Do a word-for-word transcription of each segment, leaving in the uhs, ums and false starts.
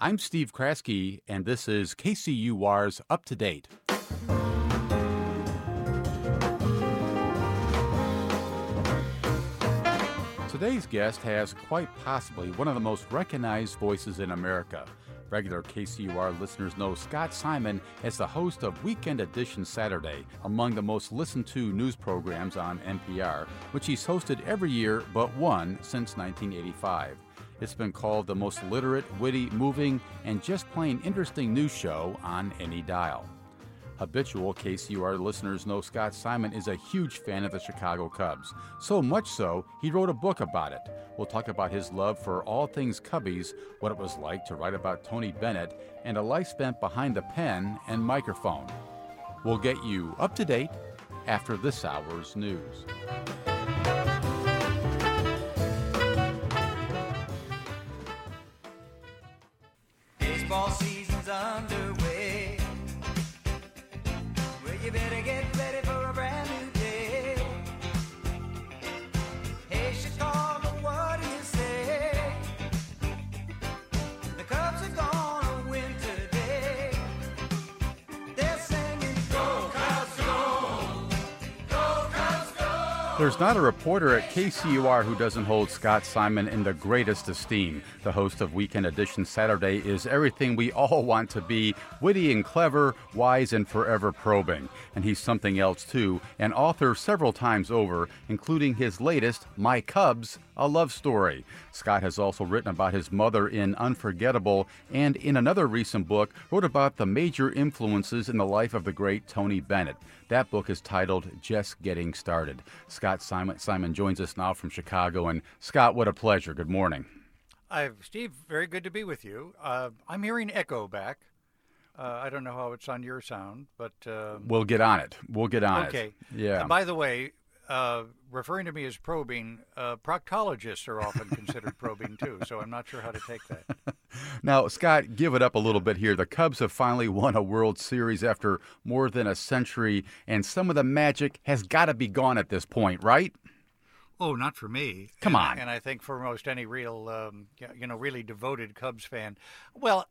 I'm Steve Kraske, and this is K C U R's Up to Date. Today's guest has quite possibly one of the most recognized voices in America. Regular K C U R listeners know Scott Simon as the host of Weekend Edition Saturday, among the most listened to news programs on N P R, which he's hosted every year but one since nineteen eighty-five. It's been called the most literate, witty, moving, and just plain interesting news show on any dial. Habitual K C U R listeners know Scott Simon is a huge fan of the Chicago Cubs. So much so, he wrote a book about it. We'll talk about his love for all things Cubbies, what it was like to write about Tony Bennett, and a life spent behind the pen and microphone. We'll get you up to date after this hour's news. Baseball season's underway. Well, you better get ready for a brand new day. Hey, Chicago, what do you say? The Cubs are gonna win today. They're singing, Go Cubs, go! Go Cubs, go! There's not a reporter at K C U R who doesn't hold Scott Simon in the greatest esteem. The host of Weekend Edition Saturday is everything we all want to be, witty and clever, wise and forever probing. And he's something else too, an author several times over, including his latest, My Cubs, A Love Story. Scott has also written about his mother in Unforgettable, and in another recent book, wrote about the major influences in the life of the great Tony Bennett. That book is titled Just Getting Started. Scott Simon, Simon joins us now from Chicago. And Scott, what a pleasure. Good morning. Uh, Steve, very good to be with you. Uh, I'm hearing echo back. Uh, I don't know how it's on your sound, but... Uh, we'll get on it. We'll get on okay. it. Okay. Yeah. And by the way, uh, referring to me as probing, uh, proctologists are often considered probing too, so I'm not sure how to take that. Now, Scott, give it up a little bit here. The Cubs have finally won a World Series after more than a century, and some of the magic has got to be gone at this point, right? Oh, not for me. Come and, on. And I think for most any real, um, you know, really devoted Cubs fan. Well,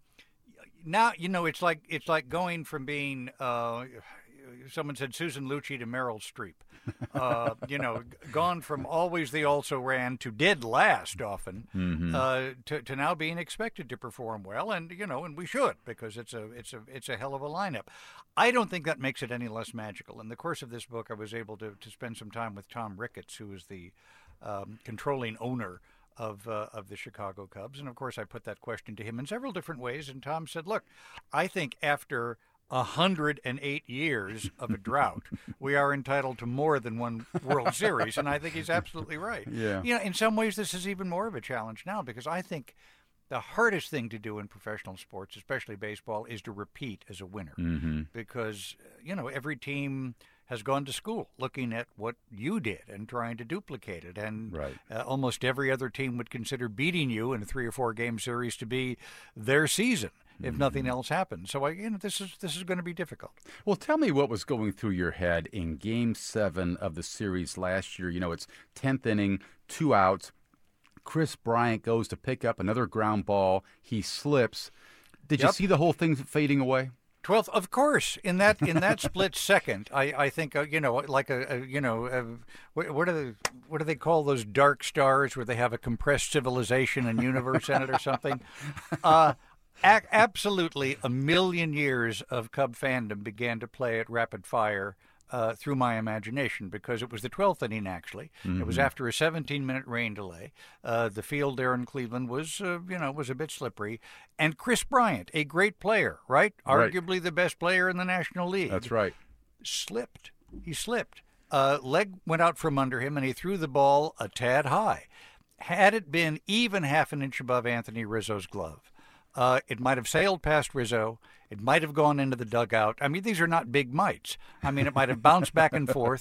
now, you know, it's like it's like going from being, uh, someone said Susan Lucci to Meryl Streep. Uh, you know, gone from always the also-ran to dead last often, mm-hmm. uh, to, to now being expected to perform well. And, you know, and we should, because it's a, it's a, it's a hell of a lineup. I don't think that makes it any less magical. In the course of this book, I was able to, to spend some time with Tom Ricketts, who is the um, controlling owner of uh, of the Chicago Cubs. And, of course, I put that question to him in several different ways. And Tom said, look, I think after one hundred eight years of a drought, we are entitled to more than one World Series. And I think he's absolutely right. Yeah. You know, in some ways, this is even more of a challenge now, because I think the hardest thing to do in professional sports, especially baseball, is to repeat as a winner. Mm-hmm. Because, you know, every team has gone to school looking at what you did and trying to duplicate it. And right. uh, almost every other team would consider beating you in a three or four game series to be their season, if nothing else happens. So, I, you know, this is this is going to be difficult. Well, tell me what was going through your head in Game seven of the series last year. You know, it's tenth inning, two outs. Kris Bryant goes to pick up another ground ball. He slips. Did Yep. you see the whole thing fading away? Twelfth, of course. In that in that split second, I, I think uh, you know, like a, a you know, a, what, what are the what do they call those dark stars where they have a compressed civilization and universe in it or something? Uh, a- absolutely, a million years of Cub fandom began to play at rapid fire uh, through my imagination, because it was the twelfth inning, actually. Mm-hmm. It was after a seventeen-minute rain delay. Uh, the field there in Cleveland was, uh, you know, was a bit slippery. And Kris Bryant, a great player, right? right? Arguably the best player in the National League. That's right. Slipped. He slipped. Uh, leg went out from under him, and he threw the ball a tad high. Had it been even half an inch above Anthony Rizzo's glove, Uh, it might have sailed past Rizzo. It might have gone into the dugout. I mean, these are not big mites. I mean, it might have bounced back and forth.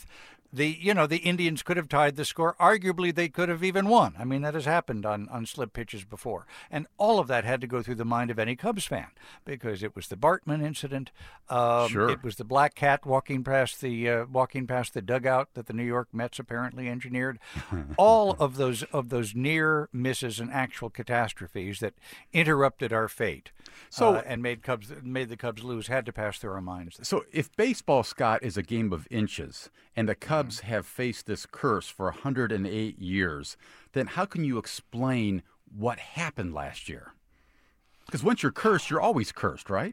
The you know the Indians could have tied the score. Arguably, they could have even won. I mean, that has happened on, on slip pitches before, and all of that had to go through the mind of any Cubs fan because it was the Bartman incident. Um, Sure. It was the black cat walking past the uh, walking past the dugout that the New York Mets apparently engineered. All of those of those near misses and actual catastrophes that interrupted our fate, So- uh, and made Cubs made the Cubs lose had to pass through our minds. So if baseball, Scott, is a game of inches, and the Cubs have faced this curse for one hundred eight years, then how can you explain what happened last year? Because once you're cursed, you're always cursed, right?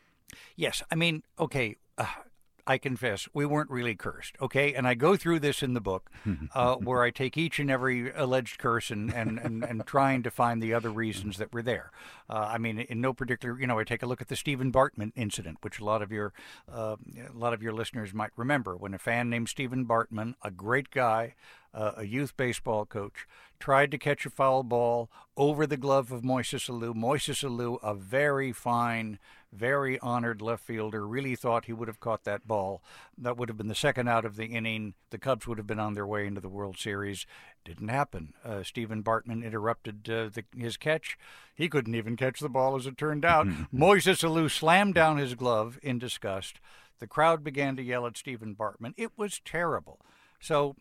Yes, I mean, okay, uh, I confess, we weren't really cursed, okay? And I go through this in the book uh, where I take each and every alleged curse and, and, and, and trying to find the other reasons that were there. Uh, I mean, in no particular, you know, I take a look at the Stephen Bartman incident, which a lot of your uh, a lot of your listeners might remember, when a fan named Stephen Bartman, a great guy, uh, a youth baseball coach, tried to catch a foul ball over the glove of Moises Alou. Moises Alou, a very fine, very honored left fielder, really thought he would have caught that ball. That would have been the second out of the inning. The Cubs would have been on their way into the World Series. Didn't happen. Uh, Stephen Bartman interrupted uh, the, his catch. He couldn't even catch the ball, as it turned out. Moises Alou slammed down his glove in disgust. The crowd began to yell at Stephen Bartman. It was terrible. So,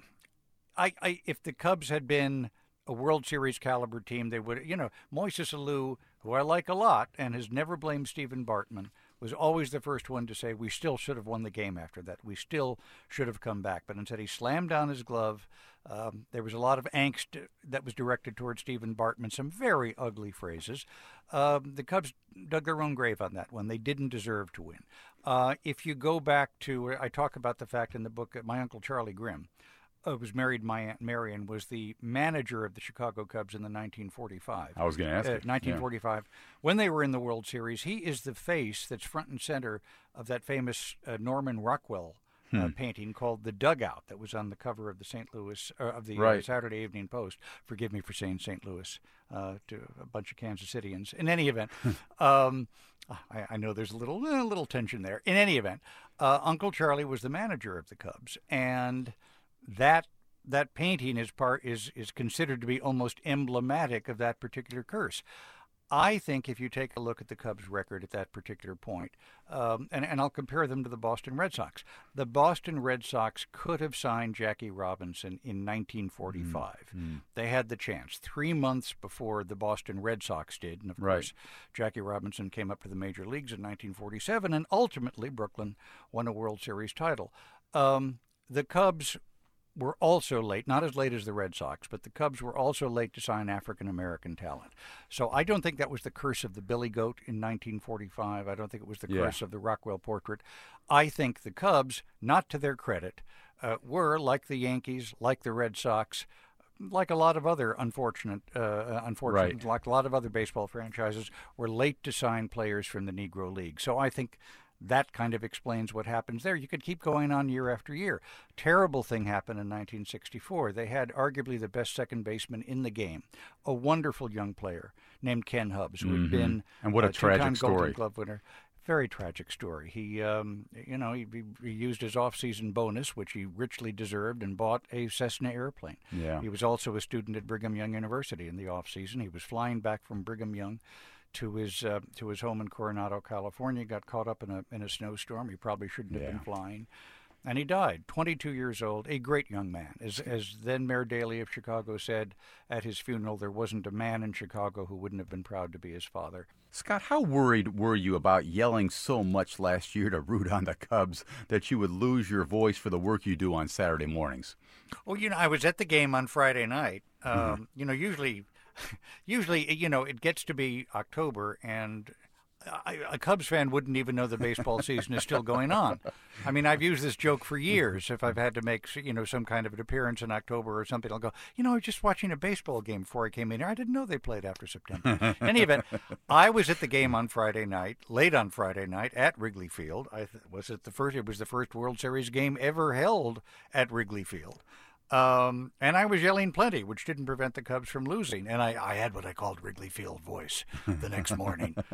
I, I if the Cubs had been a World Series caliber team, they would, you know, Moises Alou, who I like a lot and has never blamed Stephen Bartman, was always the first one to say we still should have won the game after that. We still should have come back. But instead he slammed down his glove. Um, there was a lot of angst that was directed towards Stephen Bartman, some very ugly phrases. Um, the Cubs dug their own grave on that one. They didn't deserve to win. Uh, if you go back to, I talk about the fact in the book that my Uncle Charlie Grimm, Uh, was married. My Aunt Marion was the manager of the Chicago Cubs in the nineteen forty-five. I was going to ask Uh, you. nineteen forty-five, when they were in the World Series. He is the face that's front and center of that famous uh, Norman Rockwell uh, painting called "The Dugout" that was on the cover of the Saint Louis uh, of the uh, Right. Saturday Evening Post. Forgive me for saying Saint Louis uh, to a bunch of Kansas Cityans. In any event. um, I, I know there's a little a little tension there. In any event, uh, Uncle Charlie was the manager of the Cubs, and that that painting is part is is considered to be almost emblematic of that particular curse. I think if you take a look at the Cubs' record at that particular point, um, and, and I'll compare them to the Boston Red Sox. The Boston Red Sox could have signed Jackie Robinson in nineteen forty-five. Mm-hmm. They had the chance three months before the Boston Red Sox did. And, of Right. course, Jackie Robinson came up to the major leagues in nineteen forty-seven, and ultimately Brooklyn won a World Series title. Um, the Cubs were also late, not as late as the Red Sox, but the Cubs were also late to sign African-American talent. So I don't think that was the curse of the Billy Goat in nineteen forty-five. I don't think it was the Yeah. curse of the Rockwell portrait. I think the Cubs, not to their credit, uh, were, like the Yankees, like the Red Sox, like a lot of other unfortunate, uh, unfortunate, Right. like a lot of other baseball franchises, were late to sign players from the Negro League. So I think that kind of explains what happens there. You could keep going on year after year. Terrible thing happened in nineteen sixty-four. They had arguably the best second baseman in the game, a wonderful young player named Ken Hubbs, who had been And what a two-time tragic Golden story. Glove winner. Very tragic story. He, um, you know, he, he used his off-season bonus, which he richly deserved, and bought a Cessna airplane. Yeah. He was also a student at Brigham Young University in the off-season. He was flying back from Brigham Young to his uh, to his home in Coronado, California. Got caught up in a in a snowstorm. He probably shouldn't have Yeah. been flying, and he died. twenty-two years old, a great young man. As as then Mayor Daley of Chicago said at his funeral, there wasn't a man in Chicago who wouldn't have been proud to be his father. Scott, how worried were you about yelling so much last year to root on the Cubs that you would lose your voice for the work you do on Saturday mornings? Well, you know, I was at the game on Friday night. Um, Mm-hmm. You know, usually, usually, you know, it gets to be October, and I, a Cubs fan wouldn't even know the baseball season is still going on. I mean, I've used this joke for years. If I've had to make, you know, some kind of an appearance in October or something, I'll go, you know, I was just watching a baseball game before I came in here. I didn't know they played after September. In any event, I was at the game on Friday night, late on Friday night at Wrigley Field. I th- was it the first? It was the first World Series game ever held at Wrigley Field. Um, and I was yelling plenty, which didn't prevent the Cubs from losing. And I, I had what I called Wrigley Field voice the next morning.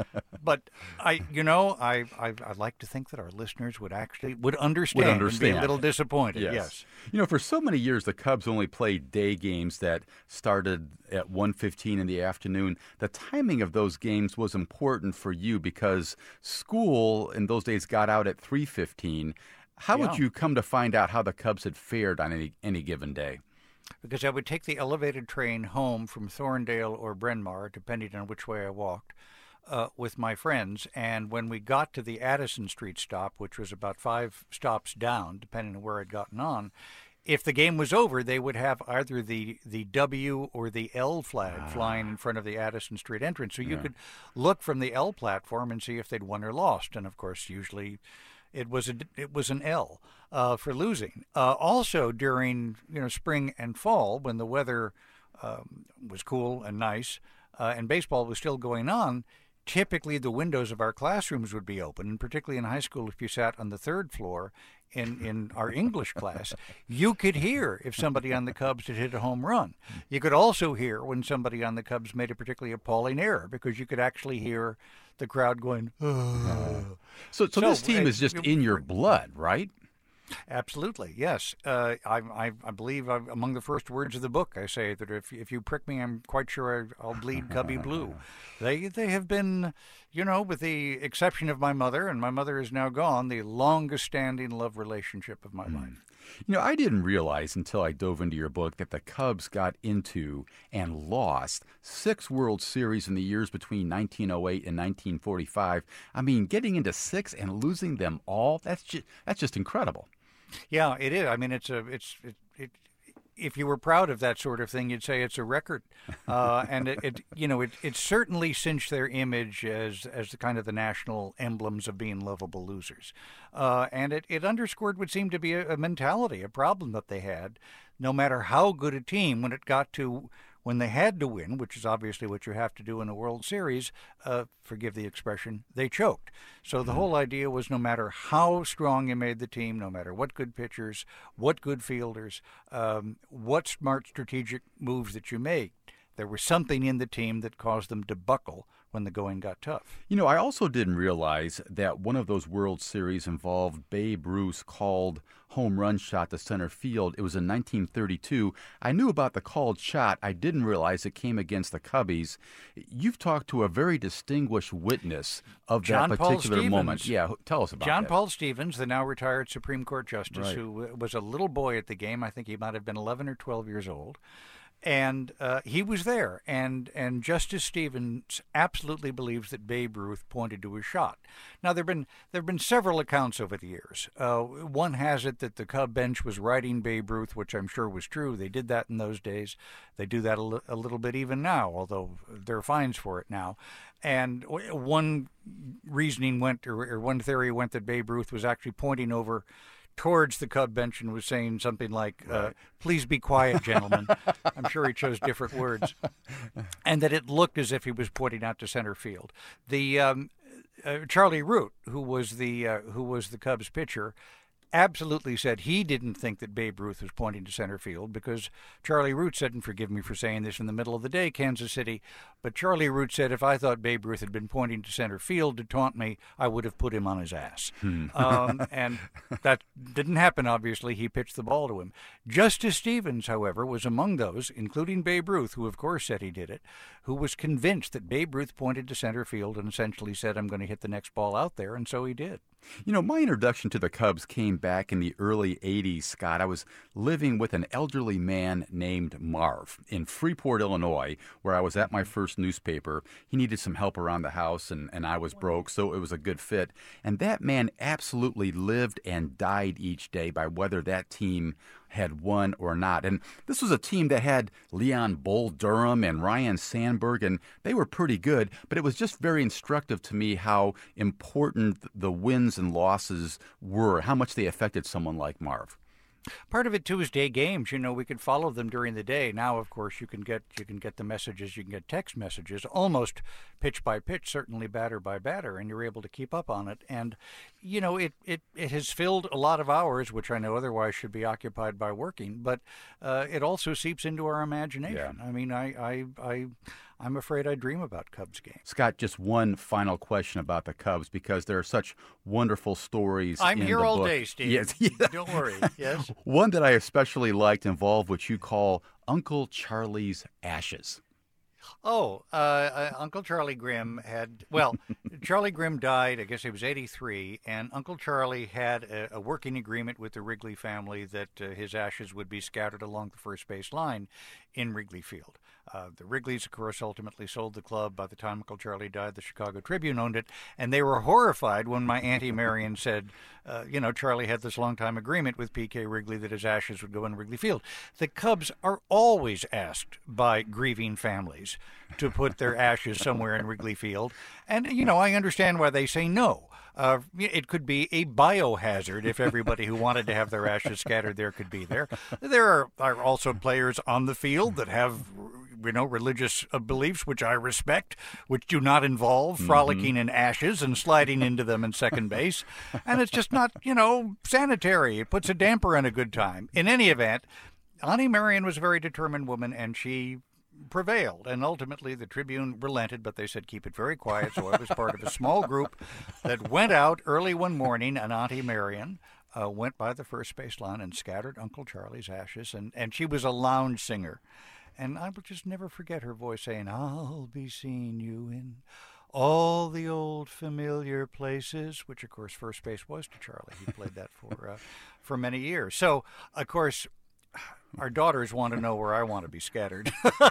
But I, you know, I, I, I like to think that our listeners would actually would understand, Would and be understand. a little disappointed. Yes. Yes. You know, for so many years, the Cubs only played day games that started at one fifteen in the afternoon. The timing of those games was important for you because school in those days got out at three fifteen. How Yeah. would you come to find out how the Cubs had fared on any, any given day? Because I would take the elevated train home from Thorndale or Bryn Mawr, depending on which way I walked, uh, with my friends. And when we got to the Addison Street stop, which was about five stops down, depending on where I'd gotten on, if the game was over, they would have either the, the W or the L flag Ah. flying in front of the Addison Street entrance. So you Yeah. could look from the L platform and see if they'd won or lost. And, of course, usually it was a, it was an L uh, for losing. Uh, also during you know spring and fall, when the weather um, was cool and nice, uh, and baseball was still going on, typically the windows of our classrooms would be open, and particularly in high school, if you sat on the third floor in, in our English class, you could hear if somebody on the Cubs had hit a home run. You could also hear when somebody on the Cubs made a particularly appalling error, because you could actually hear the crowd going, "Ugh." So, so, So, this team uh, is just you- in your blood, right? Absolutely, yes. Uh, I, I, I believe I'm, among the first words of the book, I say that if if you prick me, I'm quite sure I, I'll bleed Cubby blue. They they have been, you know, with the exception of my mother, and my mother is now gone, the longest-standing love relationship of my life. You know, I didn't realize until I dove into your book that the Cubs got into and lost six World Series in the years between nineteen oh eight and nineteen forty-five. I mean, getting into six and losing them all, that's just, that's just incredible. Yeah, it is. I mean, it's a it's it. it if you were proud of that sort of thing, you'd say it's a record, uh, and it, it, you know, it, it certainly cinched their image as as the kind of the national emblems of being lovable losers, uh, and it, it underscored what seemed to be a, a mentality, a problem that they had. No matter how good a team, when it got to when they had to win, which is obviously what you have to do in a World Series, uh, forgive the expression, they choked. So the whole idea was no matter how strong you made the team, no matter what good pitchers, what good fielders, um, what smart strategic moves that you made, there was something in the team that caused them to buckle when the going got tough. You know, I also didn't realize that one of those World Series involved Babe Ruth's called home run shot to center field. It was in nineteen thirty-two. I knew about the called shot. I didn't realize it came against the Cubbies. You've talked to a very distinguished witness of John that Paul particular moment. Stevens. Yeah, tell us about John that. Paul Stevens, the now retired Supreme Court Justice, Right. who was a little boy at the game. I think he might have been eleven or twelve years old. And uh, he was there, and, and Justice Stevens absolutely believes that Babe Ruth pointed to his shot. Now, there have been there have been several accounts over the years. Uh, one has it that the Cub bench was writing Babe Ruth, which I'm sure was true. They did that in those days. They do that a, li- a little bit even now, although there are fines for it now. And w- one reasoning went, or, or one theory went, that Babe Ruth was actually pointing over towards the Cub bench and was saying something like, uh, please be quiet, gentlemen. I'm sure he chose different words. And that it looked as if he was pointing out to center field. The um, uh, Charlie Root, who was the uh, who was the Cubs pitcher, absolutely said he didn't think that Babe Ruth was pointing to center field, because Charlie Root said, and forgive me for saying this in the middle of the day, Kansas City, but Charlie Root said, if I thought Babe Ruth had been pointing to center field to taunt me, I would have put him on his ass. um, and that didn't happen, obviously. He pitched the ball to him. Justice Stevens, however, was among those, including Babe Ruth, who of course said he did it, who was convinced that Babe Ruth pointed to center field and essentially said, I'm going to hit the next ball out there, and so he did. You know, my introduction to the Cubs came back in the early eighties, Scott. I was living with an elderly man named Marv in Freeport, Illinois, where I was at my first newspaper. He needed some help around the house, and, and I was broke, so it was a good fit. And that man absolutely lived and died each day by whether that team had won or not. And this was a team that had Leon Bull Durham and Ryan Sandberg, and they were pretty good, but it was just very instructive to me how important the wins and losses were, how much they affected someone like Marv. Part of it too is day games. You know, we could follow them during the day. Now, of course, you can get you can get the messages, you can get text messages, almost pitch by pitch, certainly batter by batter, and you're able to keep up on it. And you know, it it, it has filled a lot of hours, which I know otherwise should be occupied by working. But uh, it also seeps into our imagination. Yeah. I mean, I I I. I'm afraid I dream about Cubs games. Scott, just one final question about the Cubs, because there are such wonderful stories. I'm in here the all book. day, Steve. Yes, Don't worry. Yes. One that I especially liked involved what you call Uncle Charlie's ashes. Oh, uh, uh, Uncle Charlie Grimm had, well, Charlie Grimm died, I guess he was eighty-three, and Uncle Charlie had a, a working agreement with the Wrigley family that uh, his ashes would be scattered along the first base line in Wrigley Field. Uh, the Wrigleys, of course, ultimately sold the club. By the time Uncle Charlie died, the Chicago Tribune owned it, and they were horrified when my Auntie Marion said, uh, you know, Charlie had this long-time agreement with P K Wrigley that his ashes would go in Wrigley Field. The Cubs are always asked by grieving families to put their ashes somewhere in Wrigley Field, and, you know, I understand why they say no. Uh, it could be a biohazard if everybody who wanted to have their ashes scattered there could be there. There are, are also players on the field that have, you know, religious uh, beliefs, which I respect, which do not involve frolicking mm-hmm. in ashes and sliding into them in second base. And it's just not, you know, sanitary. It puts a damper on a good time. In any event, Auntie Marion was a very determined woman, and she prevailed, and ultimately the Tribune relented, but they said keep it very quiet. So I was part of a small group that went out early one morning, and Auntie Marion uh, went by the first base line and scattered Uncle Charlie's ashes, and, and she was a lounge singer. And I will just never forget her voice saying, I'll be seeing you in all the old familiar places, which, of course, first base was to Charlie. He played that for uh, for many years. So, of course, our daughters want to know where I want to be scattered,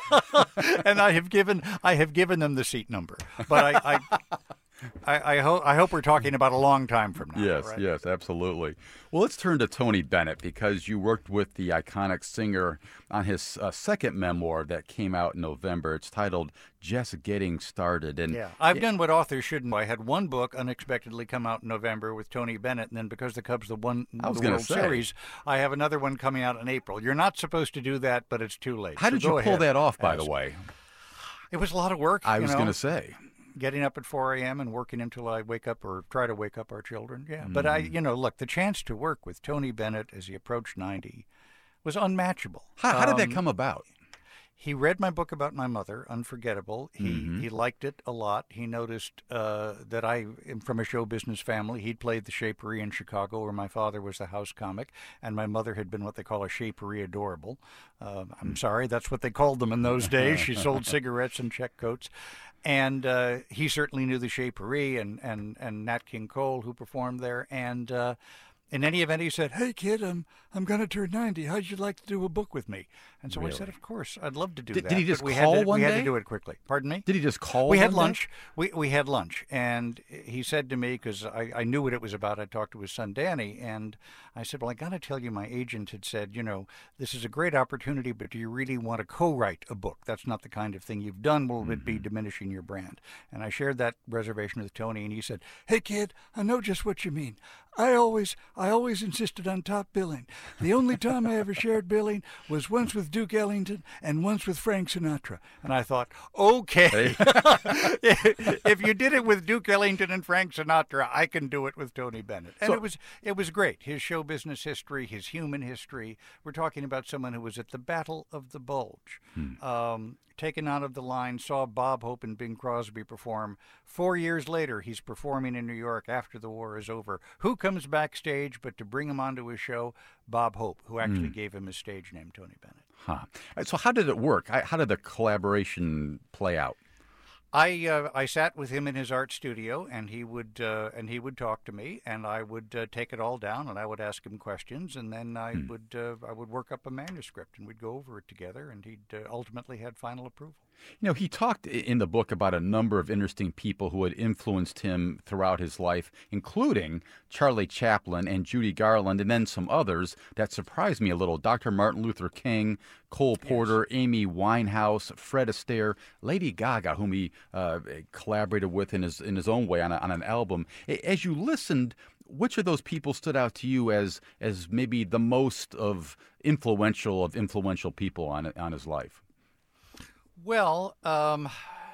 and I have given I have given them the seat number. But I I, I, I hope I hope we're talking about a long time from now. Yes, right? yes, absolutely. Well, let's turn to Tony Bennett, because you worked with the iconic singer on his uh, second memoir that came out in November. It's titled Just Getting Started. And yeah, I've it, done what authors shouldn't. I had one book unexpectedly come out in November with Tony Bennett, and then because the Cubs the won the World say. Series, I have another one coming out in April. You're not supposed to do that, but it's too late. How so did you pull ahead. that off, by Ask. the way? It was a lot of work. I you was know? going to say. Getting up at four a.m. and working until I wake up or try to wake up our children. Yeah. Mm-hmm. But I, you know, look, the chance to work with Tony Bennett as he approached ninety was unmatchable. How, how um, did that come about? He read my book about my mother, Unforgettable. He Mm-hmm. he liked it a lot. He noticed uh, that I am from a show business family. He'd played the Shapery in Chicago, where my father was the house comic, and my mother had been what they call a Shapery adorable. Uh, I'm sorry, that's what they called them in those days. She sold cigarettes and check coats. And uh, he certainly knew the Shapery and, and, and Nat King Cole, who performed there. And uh, in any event, he said, hey, kid, I'm I'm going to turn ninety. How'd you like to do a book with me? And so really? I said, of course, I'd love to do did, that. Did he just but we call had to, one We day? had to do it quickly. Pardon me? Did he just call We had one lunch. Day? We we had lunch. And he said to me, because I, I knew what it was about, I talked to his son, Danny, and I said, well, I got to tell you, my agent had said, you know, this is a great opportunity, but do you really want to co-write a book? That's not the kind of thing you've done. Will mm-hmm. it be diminishing your brand? And I shared that reservation with Tony, and he said, hey, kid, I know just what you mean. I always, I always insisted on top billing. The only time I ever shared billing was once with Duke Ellington and once with Frank Sinatra. And I thought, okay, if you did it with Duke Ellington and Frank Sinatra, I can do it with Tony Bennett. And So, it was, it was great. His show business history, his human history. We're talking about someone who was at the Battle of the Bulge. Hmm. Um, taken out of the line, saw Bob Hope and Bing Crosby perform. Four years later, he's performing in New York after the war is over. Who comes backstage but to bring him onto his show? Bob Hope, who actually mm. gave him his stage name, Tony Bennett. Huh. So how did it work? How did the collaboration play out? I uh, I sat with him in his art studio, and he would uh, and he would talk to me, and I would uh, take it all down, and I would ask him questions, and then I hmm. would uh, I would work up a manuscript, and we'd go over it together, and he uh, ultimately had final approval. You know, he talked in the book about a number of interesting people who had influenced him throughout his life, including Charlie Chaplin and Judy Garland, and then some others that surprised me a little. Doctor Martin Luther King, Cole Porter, yes. Amy Winehouse, Fred Astaire, Lady Gaga, whom he uh, collaborated with in his in his own way on, a, on an album. As you listened, which of those people stood out to you as as maybe the most of influential of influential people on on his life? Well, um,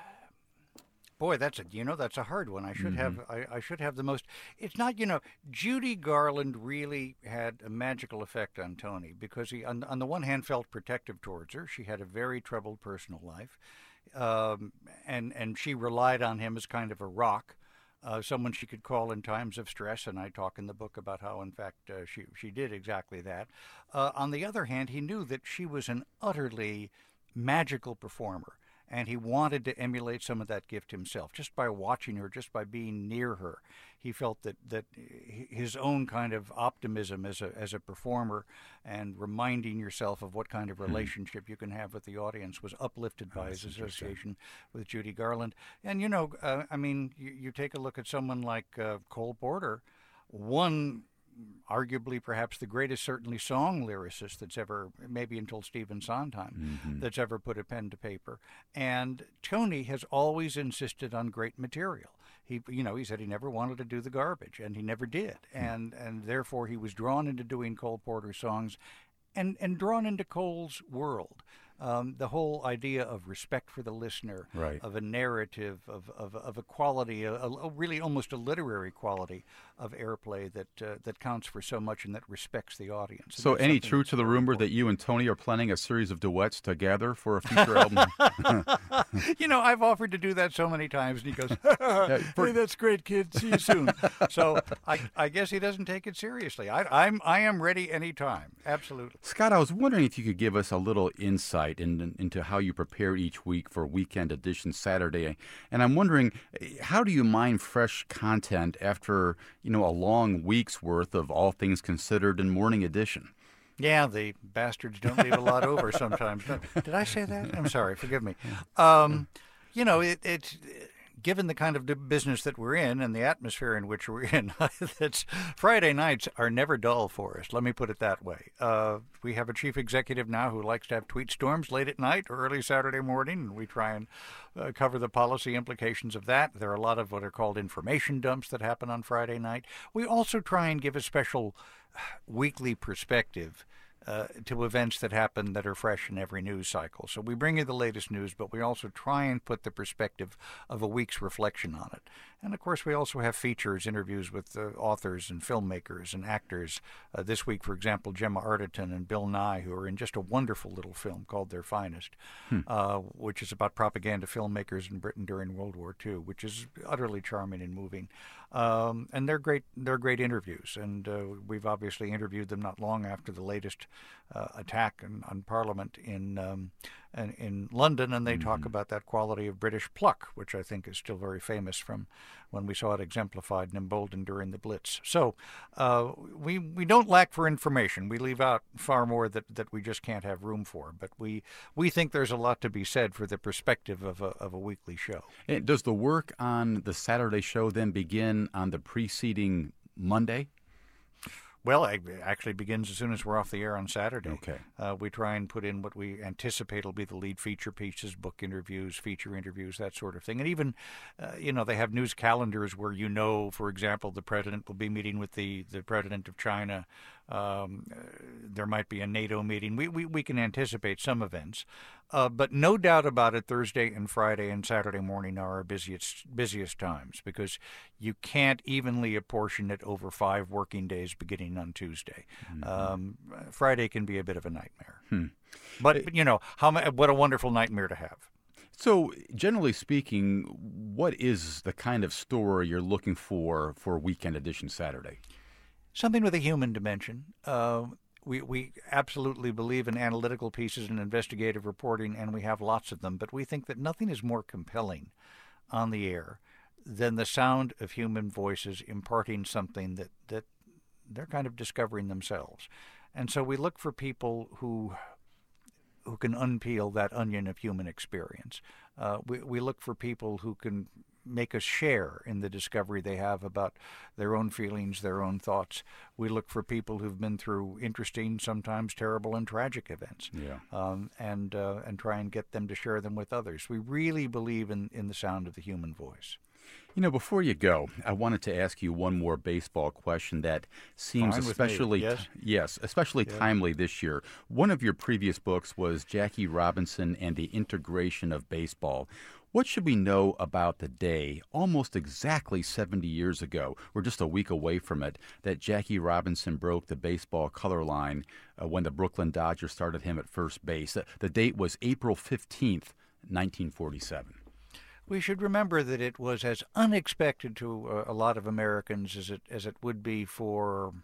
boy, that's a you know that's a hard one. I should mm-hmm. have I, I should have the most. It's not you know Judy Garland really had a magical effect on Tony because he on on the one hand felt protective towards her. She had a very troubled personal life. um, and and she relied on him as kind of a rock. Uh, someone she could call in times of stress, and I talk in the book about how, in fact, uh, she she did exactly that. Uh, on the other hand, he knew that she was an utterly magical performer, and he wanted to emulate some of that gift himself. Just by watching her, just by being near her, he felt that that his own kind of optimism as a as a performer and reminding yourself of what kind of relationship you can have with the audience was uplifted by his association with Judy Garland. And you know, uh, I mean, you, you take a look at someone like uh, Cole Porter, one. Arguably, perhaps the greatest, certainly, song lyricist that's ever, maybe until Stephen Sondheim, mm-hmm. that's ever put a pen to paper. And Tony has always insisted on great material. He, you know, he said he never wanted to do the garbage, and he never did. Mm-hmm. And and therefore, he was drawn into doing Cole Porter songs, and and drawn into Cole's world. Um, the whole idea of respect for the listener, right. of a narrative, of of, of a quality, a, a really almost a literary quality of airplay that uh, that counts for so much and that respects the audience. So, any truth to the rumor that you and Tony are planning a series of duets together for a future album? You know, I've offered to do that so many times, and he goes, "Hey, that's great, kid. See you soon." So, I, I guess he doesn't take it seriously. I, I'm I am ready anytime. Absolutely. Scott, I was wondering if you could give us a little insight In, into how you prepare each week for Weekend Edition Saturday. And I'm wondering, how do you mine fresh content after, you know, a long week's worth of All Things Considered and Morning Edition? Yeah, the bastards don't leave a lot over sometimes. Did I say that? I'm sorry. Forgive me. Um, you know, it, it's... Given the kind of business that we're in and the atmosphere in which we're in, that's, Friday nights are never dull for us. Let me put it that way. Uh, we have a chief executive now who likes to have tweet storms late at night or early Saturday morning, and we try and uh, cover the policy implications of that. There are a lot of what are called information dumps that happen on Friday night. We also try and give a special weekly perspective Uh, to events that happen that are fresh in every news cycle. So we bring you the latest news, but we also try and put the perspective of a week's reflection on it. And, of course, we also have features, interviews with uh, authors and filmmakers and actors. Uh, this week, for example, Gemma Arterton and Bill Nye, who are in just a wonderful little film called Their Finest, hmm. uh, which is about propaganda filmmakers in Britain during World War Two, which is utterly charming and moving. Um, and they're great. They're great interviews, and uh, we've obviously interviewed them not long after the latest uh, attack on, on Parliament in um, in, in London, and they mm-hmm. talk about that quality of British pluck, which I think is still very famous from when we saw it exemplified and emboldened during the Blitz. So uh, we we don't lack for information. We leave out far more that, that we just can't have room for, but we we think there's a lot to be said for the perspective of a of a weekly show. And does the work on the Saturday show then begin on the preceding Monday? Well, it actually begins as soon as we're off the air on Saturday. Okay. Uh, we try and put in what we anticipate will be the lead feature pieces, book interviews, feature interviews, that sort of thing. And even, uh, you know, they have news calendars where you know, for example, the president will be meeting with the, the president of China. Um, uh, there might be a NATO meeting. We, we, we can anticipate some events. Uh, but no doubt about it, Thursday and Friday and Saturday morning are our busiest busiest times because you can't evenly apportion it over five working days beginning on Tuesday. Mm-hmm. Um, Friday can be a bit of a nightmare. Hmm. But, but, you know, how what a wonderful nightmare to have. So, generally speaking, what is the kind of story you're looking for for Weekend Edition Saturday? Something with a human dimension. Uh, we we absolutely believe in analytical pieces and investigative reporting, and we have lots of them. But we think that nothing is more compelling on the air than the sound of human voices imparting something that, that they're kind of discovering themselves. And so we look for people who who can unpeel that onion of human experience. Uh, we, we look for people who can make us share in the discovery they have about their own feelings, their own thoughts. We look for people who've been through interesting, sometimes terrible and tragic events, yeah. um, and uh, and try and get them to share them with others. We really believe in, in the sound of the human voice. You know, before you go, I wanted to ask you one more baseball question that seems Fine especially with me, yes? T- yes, especially yeah. timely this year. One of your previous books was Jackie Robinson and the Integration of Baseball. What should we know about the day, almost exactly seventy years ago, we're just a week away from it, that Jackie Robinson broke the baseball color line uh, when the Brooklyn Dodgers started him at first base? The, the date was April fifteenth, nineteen forty-seven? We should remember that it was as unexpected to uh, a lot of Americans as it as it would be for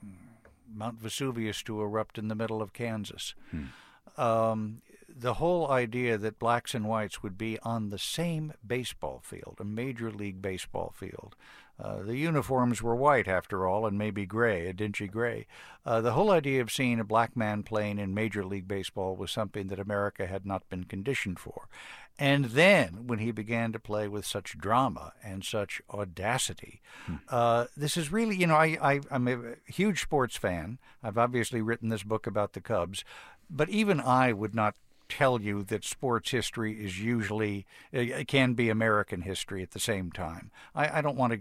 Mount Vesuvius to erupt in the middle of Kansas. Hmm. Um, the whole idea that blacks and whites would be on the same baseball field, a major league baseball field. Uh, the uniforms were white, after all, and maybe gray, a dingy gray. Uh, the whole idea of seeing a black man playing in Major League Baseball was something that America had not been conditioned for. And then, when he began to play with such drama and such audacity, hmm. uh, this is really, you know, I, I, I'm a huge sports fan. I've obviously written this book about the Cubs, but even I would not tell you that sports history is usually it can be American history at the same time. I, I don't want to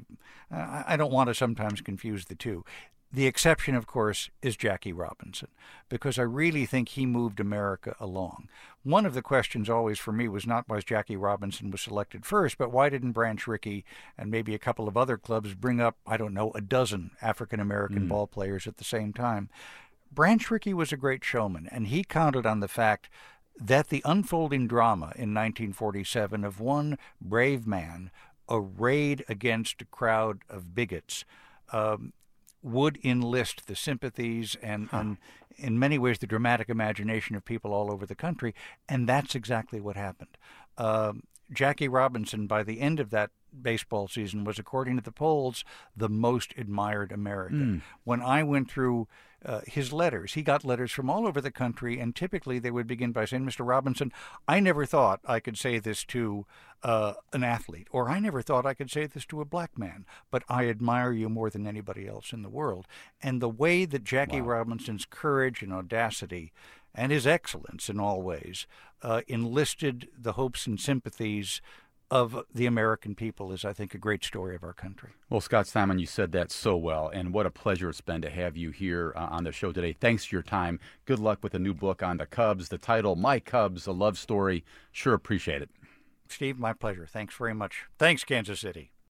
I don't want to sometimes confuse the two. The exception, of course, is Jackie Robinson, because I really think he moved America along. One of the questions always for me was not why Jackie Robinson was selected first, but why didn't Branch Rickey and maybe a couple of other clubs bring up, I don't know, a dozen African-American mm. ball players at the same time? Branch Rickey was a great showman, and he counted on the fact that the unfolding drama in nineteen forty-seven of one brave man arrayed against a crowd of bigots um, would enlist the sympathies and, huh. and, in many ways, the dramatic imagination of people all over the country, and that's exactly what happened. Uh, Jackie Robinson, by the end of that baseball season, was, according to the polls, the most admired American. Mm. When I went through uh, his letters, he got letters from all over the country, and typically they would begin by saying, Mister Robinson, I never thought I could say this to uh, an athlete, or I never thought I could say this to a black man, but I admire you more than anybody else in the world. And the way that Jackie wow. Robinson's courage and audacity and his excellence in all ways uh, enlisted the hopes and sympathies of the American people is, I think, a great story of our country. Well, Scott Simon, you said that so well, and what a pleasure it's been to have you here uh, on the show today. Thanks for your time. Good luck with the new book on the Cubs. The title, My Cubs, A Love Story. Sure appreciate it. Steve, my pleasure. Thanks very much. Thanks, Kansas City.